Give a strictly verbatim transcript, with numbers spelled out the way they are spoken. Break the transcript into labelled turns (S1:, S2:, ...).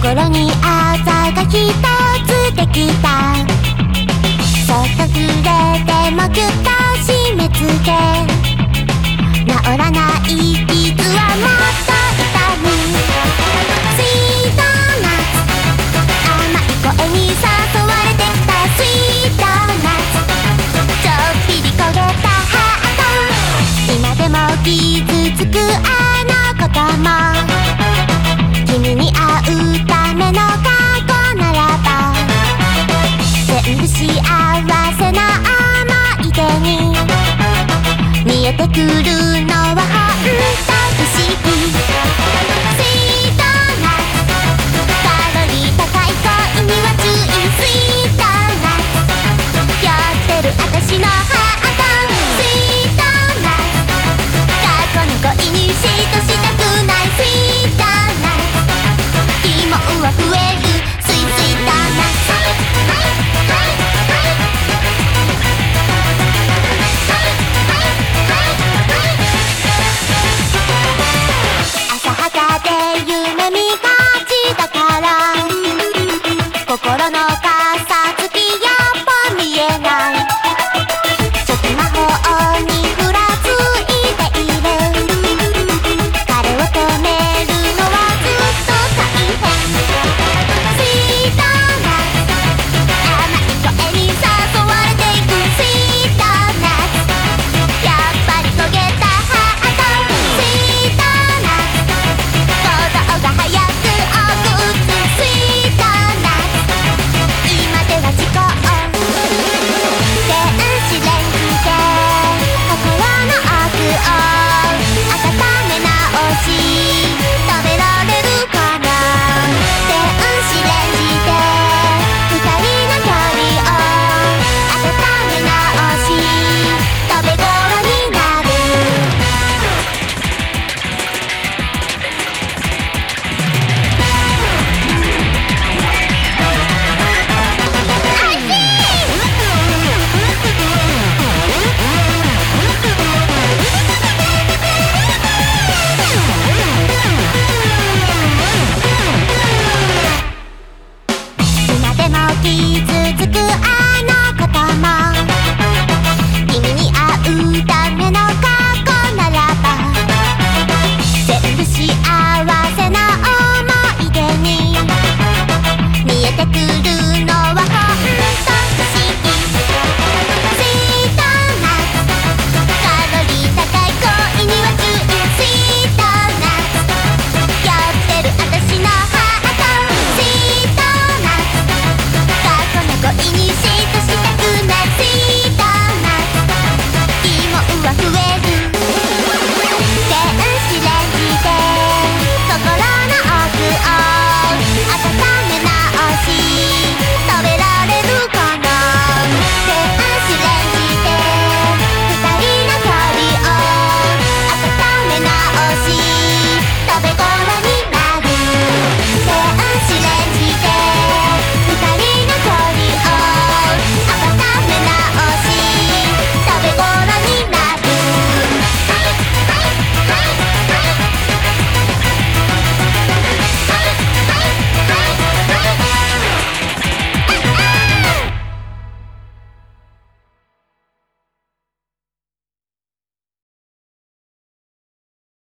S1: 心にあざがひとつできた。そっと触れてもぎゅっと締め付け、治らない傷はもっと痛む。スイートナッツ、甘い声に誘われてきた。スイートナッツ、ちょっぴり焦げたハート、今でも傷つくあのことも、君に会うための過去ならば、全部幸せな思い出に見えてくるのは